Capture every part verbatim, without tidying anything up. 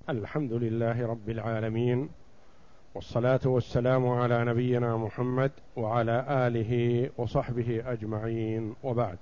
الحمد لله رب العالمين، والصلاة والسلام على نبينا محمد وعلى آله وصحبه أجمعين، وبعد.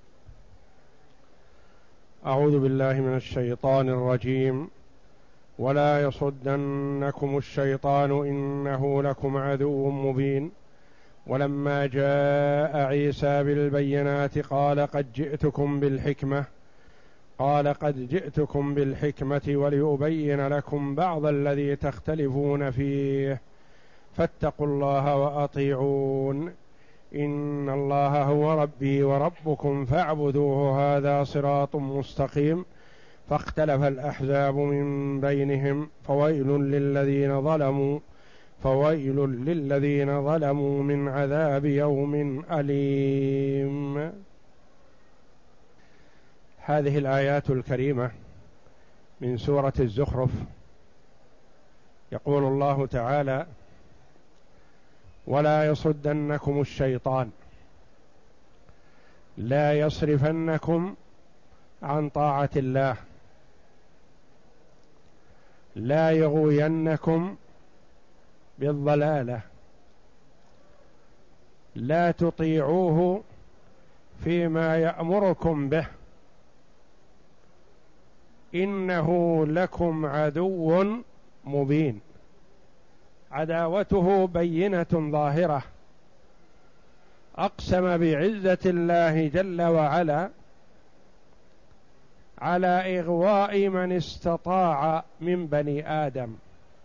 أعوذ بالله من الشيطان الرجيم. ولا يصدنكم الشيطان إنه لكم عدو مبين. ولما جاء عيسى بالبينات قال قد جئتكم بالحكمة قال قد جئتكم بالحكمة ولأبين لكم بعض الذي تختلفون فيه فاتقوا الله وأطيعون إن الله هو ربي وربكم فاعبدوه هذا صراط مستقيم. فاختلف الأحزاب من بينهم فويل للذين ظلموا فويل للذين ظلموا من عذاب يوم أليم. هذه الآيات الكريمة من سورة الزخرف. يقول الله تعالى: ولا يصدنكم الشيطان، لا يصرفنكم عن طاعة الله، لا يغوينكم بالضلالة، لا تطيعوه فيما يأمركم به، إنه لكم عدو مبين. عداوته بينة ظاهرة. أقسم بعزة الله جل وعلا على إغواء من استطاع من بني آدم،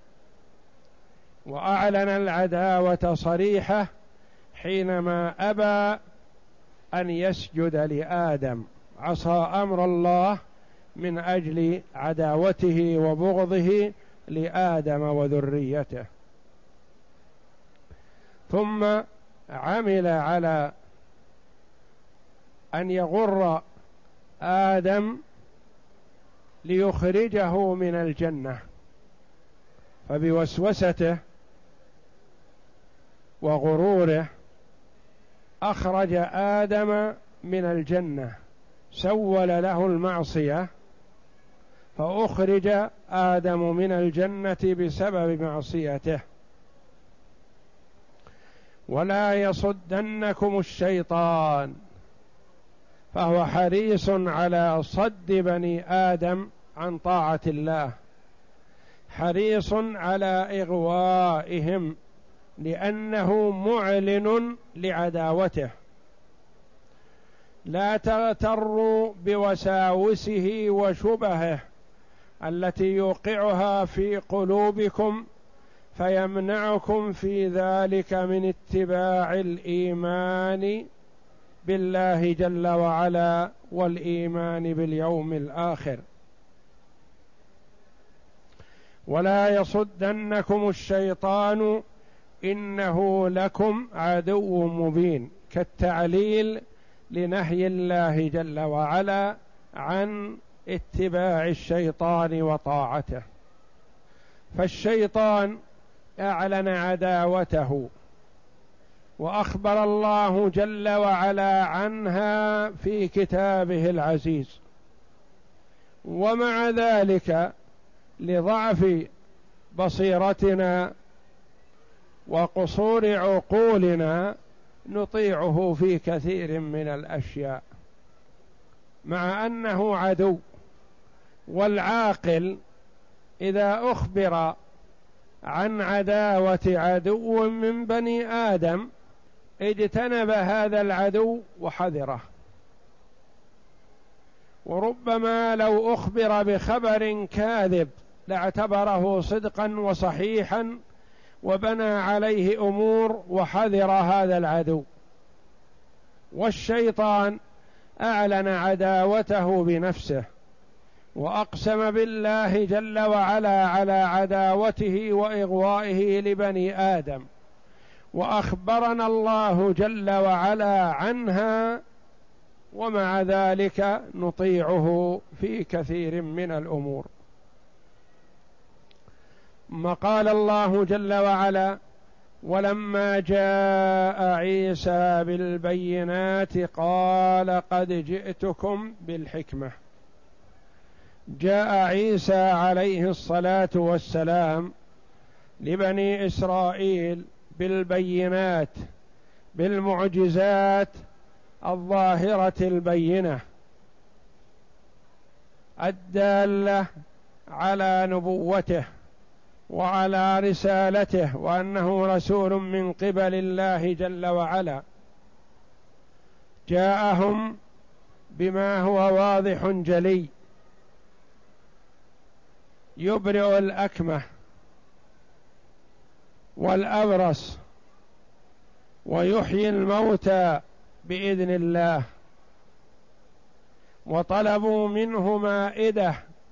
وأعلن العداوة صريحة حينما أبى أن يسجد لآدم، عصى أمر الله من أجل عداوته وبغضه لآدم وذريته، ثم عمل على أن يغر آدم ليخرجه من الجنة، فبوسوسته وغروره أخرج آدم من الجنة، سول له المعصية فأخرج آدم من الجنة بسبب معصيته. ولا يصدنكم الشيطان، فهو حريص على صد بني آدم عن طاعة الله، حريص على إغوائهم لأنه معلن لعداوته. لا تغتروا بوساوسه وشبهه التي يوقعها في قلوبكم فيمنعكم في ذلك من اتباع الإيمان بالله جل وعلا والإيمان باليوم الآخر. ولا يصدنكم الشيطان إنه لكم عدو مبين، كالتعليل لنهي الله جل وعلا عن اتباع الشيطان وطاعته. فالشيطان أعلن عداوته، وأخبر الله جل وعلا عنها في كتابه العزيز، ومع ذلك لضعف بصيرتنا وقصور عقولنا نطيعه في كثير من الأشياء مع أنه عدو. والعاقل إذا أخبر عن عداوة عدو من بني آدم اجتنب هذا العدو وحذره. وربما لو أخبر بخبر كاذب لاعتبره صدقا وصحيحا وبنى عليه أمور وحذر هذا العدو. والشيطان أعلن عداوته بنفسه، وأقسم بالله جل وعلا على عداوته وإغوائه لبني آدم، وأخبرنا الله جل وعلا عنها، ومع ذلك نطيعه في كثير من الأمور. ما قال الله جل وعلا: ولما جاء عيسى بالبينات قال قد جئتكم بالحكمة. جاء عيسى عليه الصلاة والسلام لبني إسرائيل بالبينات، بالمعجزات الظاهرة البينة الدالة على نبوته وعلى رسالته، وأنه رسول من قبل الله جل وعلا. جاءهم بما هو واضح جلي، يبرئ الأكمه والأبرص ويحيي الموتى بإذن الله، وطلبوا منه مائدة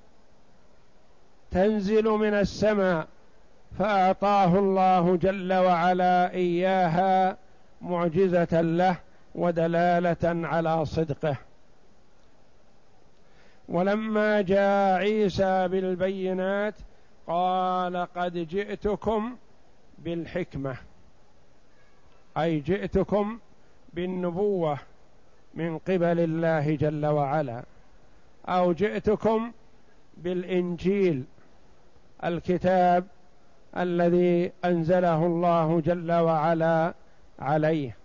تنزل من السماء فأعطاه الله جل وعلا إياها معجزة له ودلالة على صدقه. ولما جاء عيسى بالبينات قال قد جئتكم بالحكمة، أي جئتكم بالنبوة من قبل الله جل وعلا، أو جئتكم بالإنجيل الكتاب الذي أنزله الله جل وعلا عليه،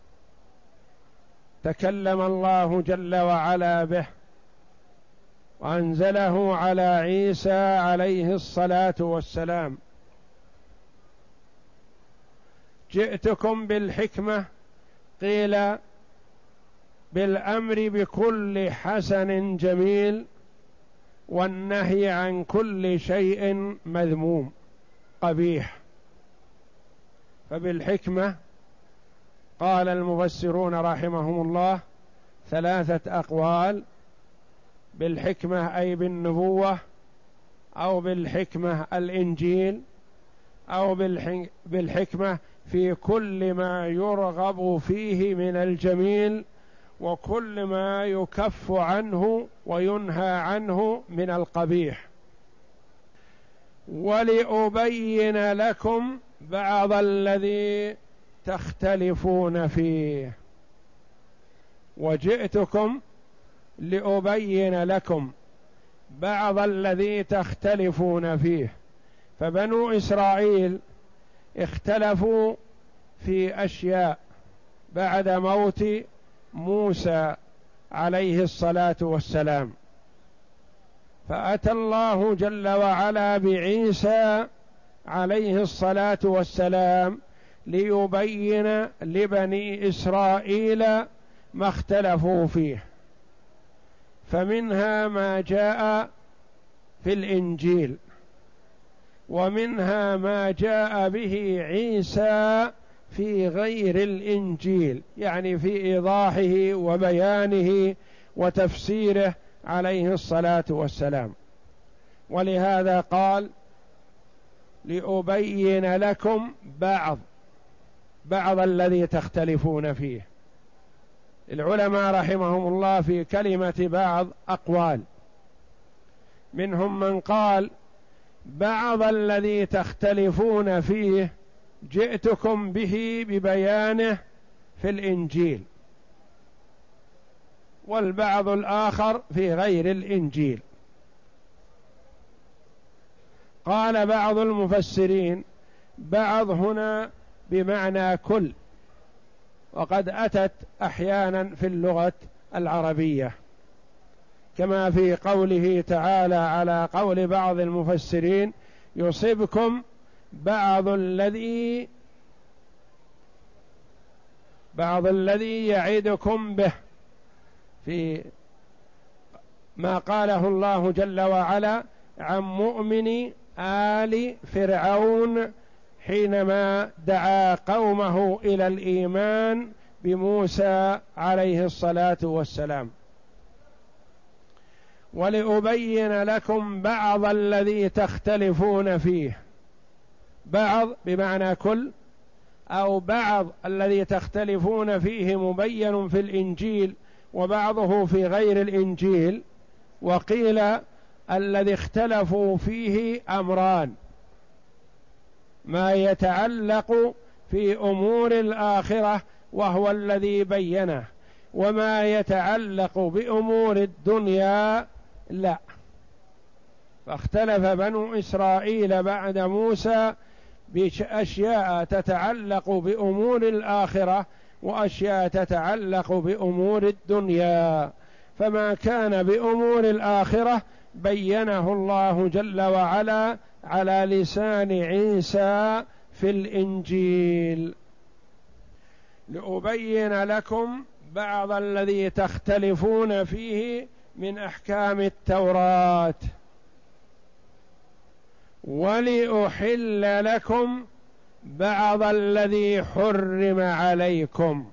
تكلم الله جل وعلا به وأنزله على عيسى عليه الصلاة والسلام. جئتكم بالحكمة، قيل بالأمر بكل حسن جميل والنهي عن كل شيء مذموم قبيح. فبالحكمة قال المفسرون رحمهم الله ثلاثة أقوال: بالحكمة أي بالنبوة، أو بالحكمة الإنجيل، أو بالحكمة في كل ما يرغب فيه من الجميل وكل ما يكف عنه وينهى عنه من القبيح. ولأبين لكم بعض الذي تختلفون فيه. وجئتكم لأبين لكم بعض الذي تختلفون فيه. فبنو إسرائيل اختلفوا في أشياء بعد موت موسى عليه الصلاة والسلام، فأتى الله جل وعلا بعيسى عليه الصلاة والسلام ليبين لبني إسرائيل ما اختلفوا فيه. فمنها ما جاء في الإنجيل، ومنها ما جاء به عيسى في غير الإنجيل، يعني في إيضاحه وبيانه وتفسيره عليه الصلاة والسلام. ولهذا قال لأبين لكم بعض بعض الذي تختلفون فيه. العلماء رحمهم الله في كلمة بعض أقوال، منهم من قال بعض الذي تختلفون فيه جئتكم به ببيانه في الإنجيل، والبعض الآخر في غير الإنجيل. قال بعض المفسرين بعض هنا بمعنى كل، وقد أتت أحيانا في اللغة العربية، كما في قوله تعالى على قول بعض المفسرين يصبكم بعض الذي بعض الذي يعدكم به، في ما قاله الله جل وعلا عن مؤمن آل فرعون حينما دعا قومه إلى الإيمان بموسى عليه الصلاة والسلام. ولأبين لكم بعض الذي تختلفون فيه، بعض بمعنى كل، أو بعض الذي تختلفون فيه مبين في الإنجيل وبعضه في غير الإنجيل. وقيل الذي اختلفوا فيه أمران: ما يتعلق في أمور الآخرة وهو الذي بينه، وما يتعلق بأمور الدنيا لا. فاختلف بنو إسرائيل بعد موسى بأشياء تتعلق بأمور الآخرة وأشياء تتعلق بأمور الدنيا، فما كان بأمور الآخرة بينه الله جل وعلا على لسان عيسى في الإنجيل. لأبين لكم بعض الذي تختلفون فيه من أحكام التوراة ولأحل لكم بعض الذي حرم عليكم.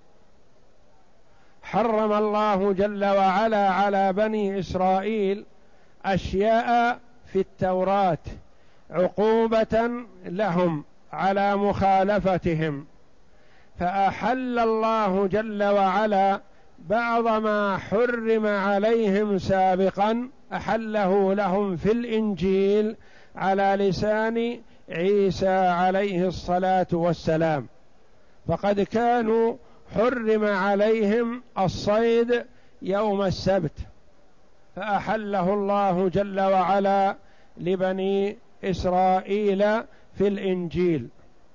حرم الله جل وعلا على بني إسرائيل أشياء في التوراة عقوبة لهم على مخالفتهم، فأحل الله جل وعلا بعض ما حرم عليهم سابقا أحله لهم في الإنجيل على لسان عيسى عليه الصلاة والسلام. فقد كانوا حرم عليهم الصيد يوم السبت، فأحله الله جل وعلا لبني إسرائيل في الإنجيل.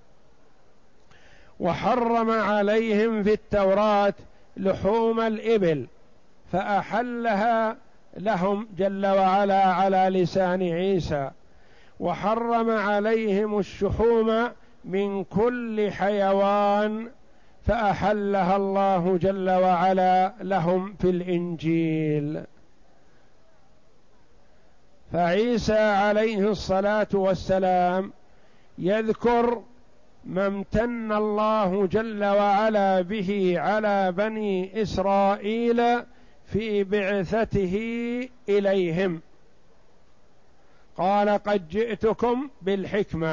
وحرم عليهم في التوراة لحوم الإبل، فأحلها لهم جل وعلا على لسان عيسى. وحرم عليهم الشحوم من كل حيوان، فأحلها الله جل وعلا لهم في الإنجيل. فعيسى عليه الصلاة والسلام يذكر ما امتن الله جل وعلا به على بني إسرائيل في بعثته إليهم. قال: قد جئتكم بالحكمة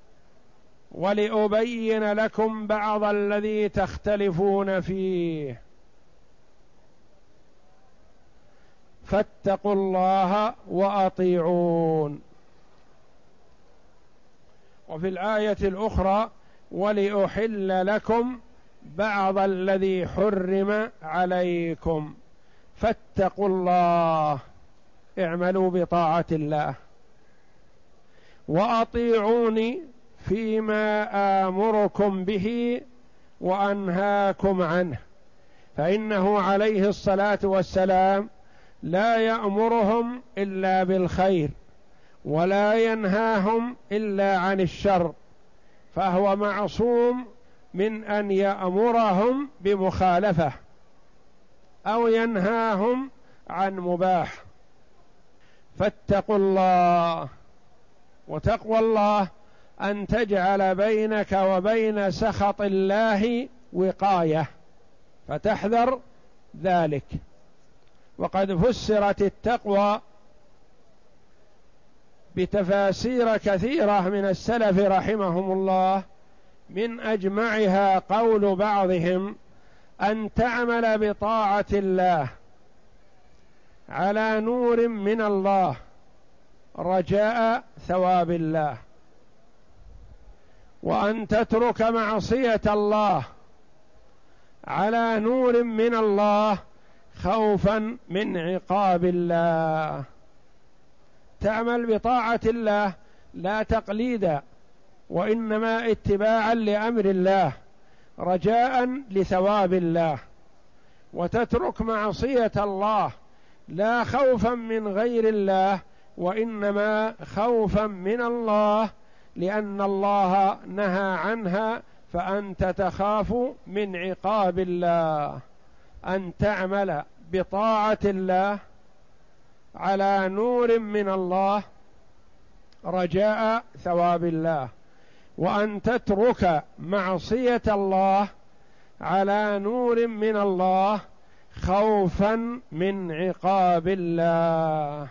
ولأبين لكم بعض الذي تختلفون فيه فاتقوا الله وأطيعون. وفي الآية الأخرى: ولأحل لكم بعض الذي حرم عليكم فاتقوا الله، اعملوا بطاعة الله وأطيعوني فيما آمركم به وأنهاكم عنه. فإنه عليه الصلاة والسلام لا يأمرهم إلا بالخير ولا ينهاهم إلا عن الشر، فهو معصوم من أن يأمرهم بمخالفة أو ينهاهم عن مباح. فاتقوا الله. وتقوى الله أن تجعل بينك وبين سخط الله وقاية، فتحذر ذلك. وقد فسرت التقوى بتفاسير كثيرة من السلف رحمهم الله، من أجمعها قول بعضهم: أن تعمل بطاعة الله على نور من الله رجاء ثواب الله، وأن تترك معصية الله على نور من الله خوفا من عقاب الله. تعمل بطاعة الله لا تقليدا، وإنما اتباعا لأمر الله رجاء لثواب الله، وتترك معصية الله لا خوفا من غير الله، وإنما خوفا من الله، لأن الله نهى عنها، فأنت تخاف من عقاب الله. أن تعمل بطاعة الله على نور من الله رجاء ثواب الله، وأن تترك معصية الله على نور من الله خوفا من عقاب الله.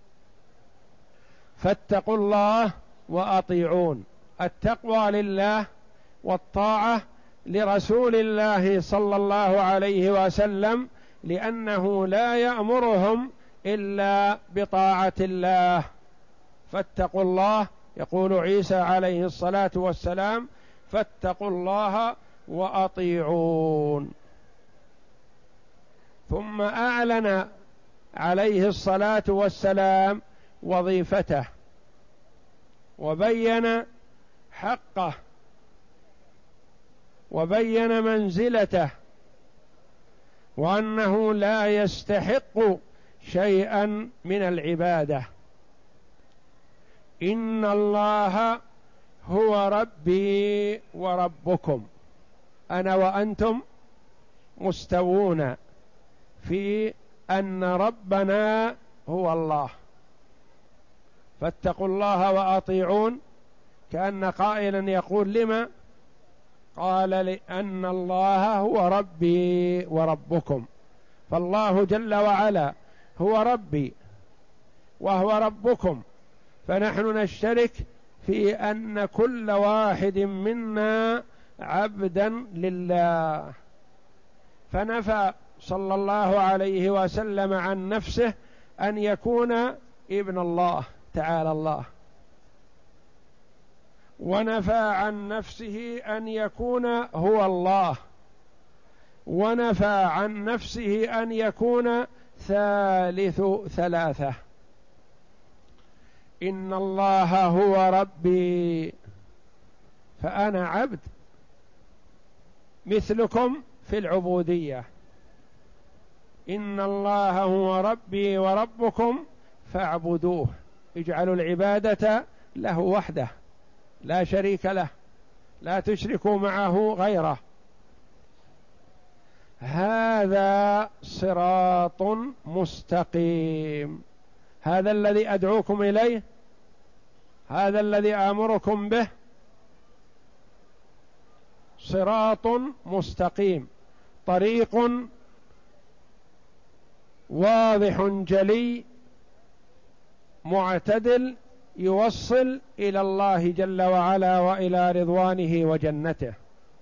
فاتقوا الله وأطيعون. التقوى لله والطاعة لرسول الله صلى الله عليه وسلم، لأنه لا يأمرهم إلا بطاعة الله. فاتقوا الله، يقول عيسى عليه الصلاة والسلام: فاتقوا الله وأطيعون. ثم أعلن عليه الصلاة والسلام وظيفته وبين حقه وبين منزلته وأنه لا يستحق شيئا من العبادة. إن الله هو ربي وربكم، أنا وأنتم مستوون في أن ربنا هو الله، فاتقوا الله وأطيعون، كأن قائلا يقول لما؟ قال لأن الله هو ربي وربكم، فالله جل وعلا هو ربي وهو ربكم، فنحن نشترك في أن كل واحد منا عبدا لله. فنفى صلى الله عليه وسلم عن نفسه أن يكون ابن الله تعالى الله، ونفى عن نفسه أن يكون هو الله، ونفى عن نفسه أن يكون ثالث ثلاثة. إن الله هو ربي، فأنا عبد مثلكم في العبودية. إن الله هو ربي وربكم فاعبدوه، اجعلوا العبادة له وحده لا شريك له، لا تشركوا معه غيره. هذا صراط مستقيم، هذا الذي أدعوكم إليه، هذا الذي آمركم به، صراط مستقيم، طريق واضح جلي معتدل يوصل إلى الله جل وعلا وإلى رضوانه وجنته.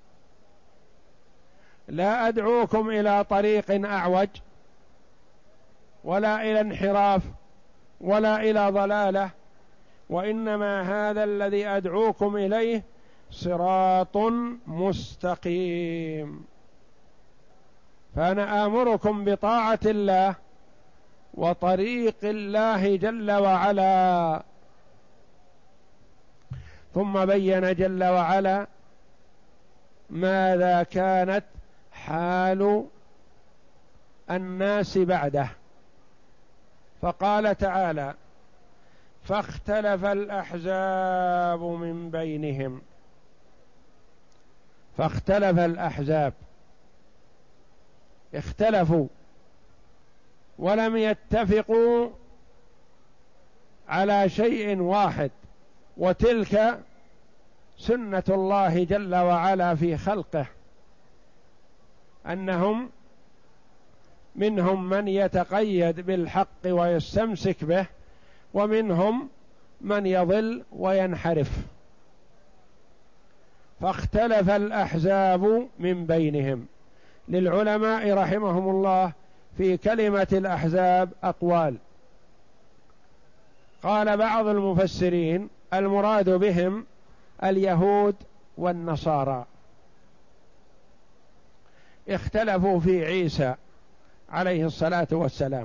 لا أدعوكم إلى طريق أعوج ولا إلى انحراف ولا إلى ضلالة، وإنما هذا الذي أدعوكم إليه صراط مستقيم. فأنا آمركم بطاعة الله وطريق الله جل وعلا. ثم بين جل وعلا ماذا كانت حال الناس بعده، فقال تعالى: فاختلف الأحزاب من بينهم. فاختلف الأحزاب، اختلفوا ولم يتفقوا على شيء واحد، وتلك سنة الله جل وعلا في خلقه، أنهم منهم من يتقيد بالحق ويستمسك به، ومنهم من يضل وينحرف. فاختلف الأحزاب من بينهم. للعلماء رحمهم الله في كلمة الأحزاب أقوال. قال بعض المفسرين المراد بهم اليهود والنصارى، اختلفوا في عيسى عليه الصلاة والسلام،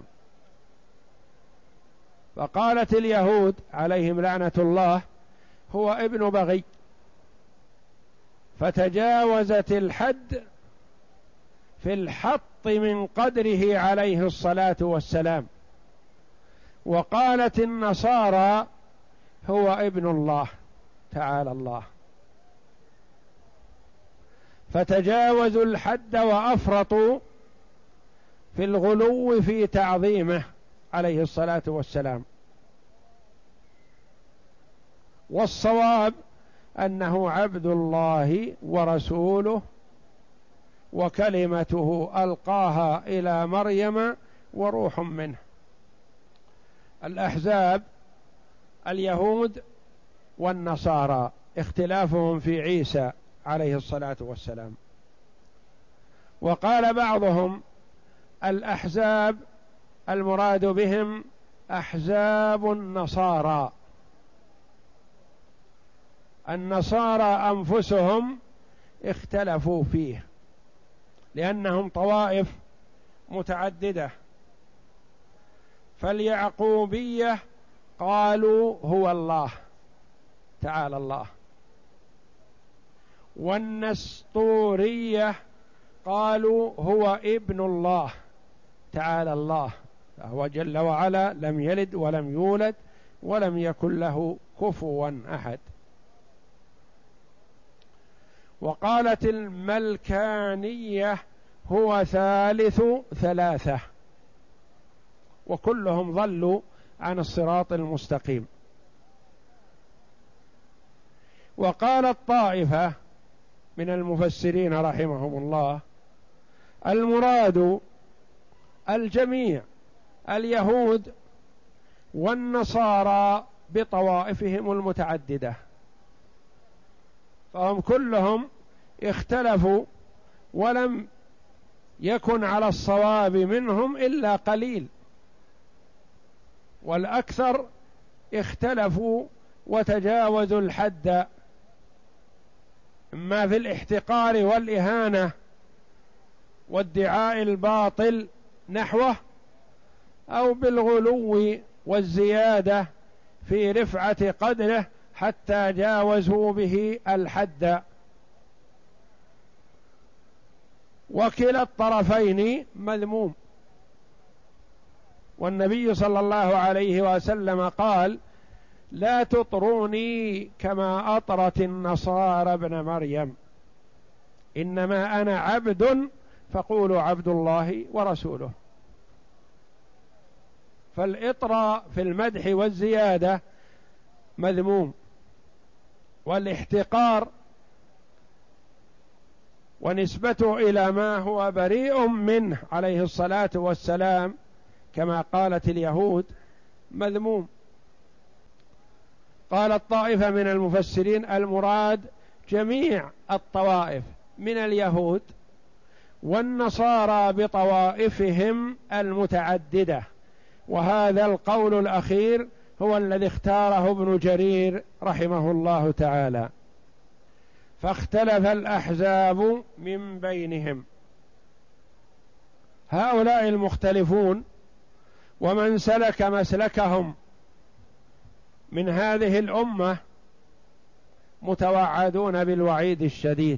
فقالت اليهود عليهم لعنة الله هو ابن بغي، فتجاوزت الحد في الحط من قدره عليه الصلاة والسلام. وقالت النصارى هو ابن الله تعالى الله، فتجاوزوا الحد وأفرطوا في الغلو في تعظيمه عليه الصلاة والسلام. والصواب أنه عبد الله ورسوله، وكلمته ألقاها إلى مريم وروح منه. الأحزاب اليهود والنصارى اختلافهم في عيسى عليه الصلاة والسلام. وقال بعضهم الأحزاب المراد بهم أحزاب النصارى، النصارى أنفسهم اختلفوا فيه لأنهم طوائف متعددة. فاليعقوبية قالوا هو الله تعالى الله، والنسطورية قالوا هو ابن الله تعالى الله، فهو جل وعلا لم يلد ولم يولد ولم يكن له كفوا أحد. وقالت الملكانية هو ثالث ثلاثة، وكلهم ضلوا عن الصراط المستقيم. وقالت طائفة من المفسرين رحمهم الله المراد الجميع، اليهود والنصارى بطوائفهم المتعددة، فهم كلهم اختلفوا، ولم يكن على الصواب منهم إلا قليل، والأكثر اختلفوا وتجاوزوا الحد، إما في الاحتقار والإهانة وادعاء الباطل نحوه، أو بالغلو والزيادة في رفعة قدره حتى جاوزوا به الحد. وكلا الطرفين مذموم، والنبي صلى الله عليه وسلم قال: لا تطروني كما أطرت النصارى ابن مريم، إنما أنا عبد فقولوا عبد الله ورسوله. فالإطراء في المدح والزيادة مذموم، والاحتقار ونسبته إلى ما هو بريء منه عليه الصلاة والسلام كما قالت اليهود مذموم. قال الطائفة من المفسرين المراد جميع الطوائف من اليهود والنصارى بطوائفهم المتعددة، وهذا القول الأخير هو الذي اختاره ابن جرير رحمه الله تعالى. فاختلف الأحزاب من بينهم. هؤلاء المختلفون ومن سلك مسلكهم من هذه الأمة متوعدون بالوعيد الشديد.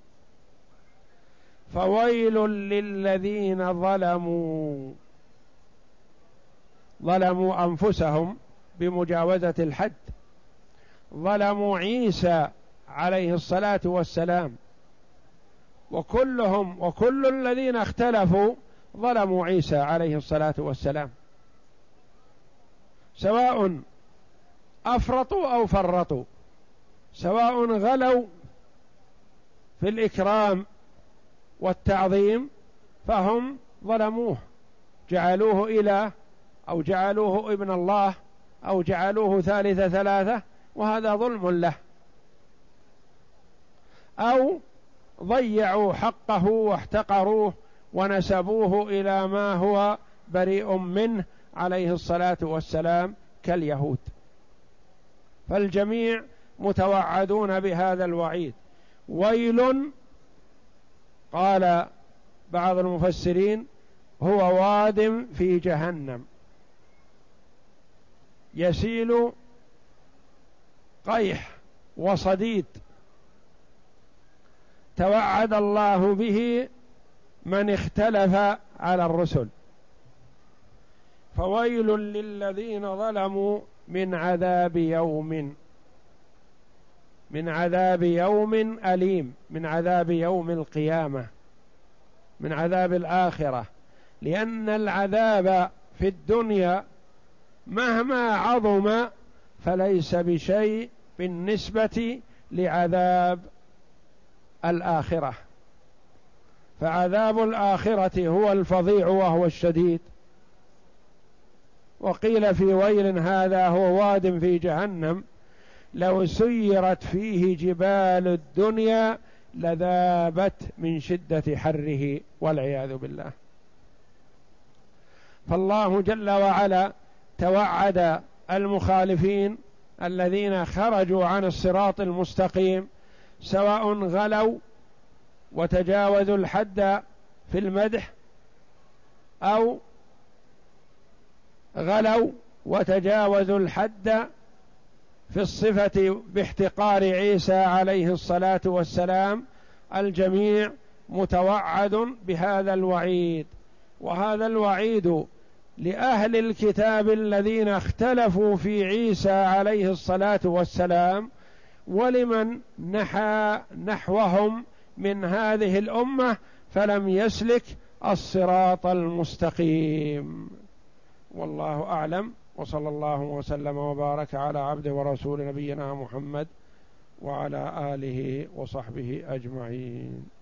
فويل للذين ظلموا ظلموا أنفسهم بمجاوزة الحد، ظلموا عيسى عليه الصلاة والسلام، وكلهم وكل الذين اختلفوا ظلموا عيسى عليه الصلاة والسلام، سواء أفرطوا أو فرطوا، سواء غلوا في الإكرام والتعظيم فهم ظلموه، جعلوه إله أو جعلوه ابن الله أو جعلوه ثالث ثلاثة، وهذا ظلم له، أو ضيعوا حقه واحتقروه ونسبوه إلى ما هو بريء منه عليه الصلاة والسلام كاليهود. فالجميع متوعدون بهذا الوعيد. ويل، قال بعض المفسرين، هو واد في جهنم يسيل قيح وصديد، توعد الله به من اختلف على الرسل. فويل للذين ظلموا من عذاب يوم من عذاب يوم أليم، من عذاب يوم القيامة، من عذاب الآخرة، لأن العذاب في الدنيا مهما عظم فليس بشيء بالنسبة لعذاب الآخرة، فعذاب الآخرة هو الفظيع وهو الشديد. وقيل في ويل هذا هو واد في جهنم لو سيرت فيه جبال الدنيا لذابت من شدة حره والعياذ بالله. فالله جل وعلا توعد المخالفين الذين خرجوا عن الصراط المستقيم، سواء غلوا وتجاوزوا الحد في المدح، أو غلوا وتجاوزوا الحد في الصفة باحتقار عيسى عليه الصلاة والسلام، الجميع متوعد بهذا الوعيد. وهذا الوعيد لأهل الكتاب الذين اختلفوا في عيسى عليه الصلاة والسلام، ولمن نحى نحوهم من هذه الأمة فلم يسلك الصراط المستقيم. والله أعلم، وصلى الله وسلم وبارك على عبده ورسول نبينا محمد وعلى آله وصحبه أجمعين.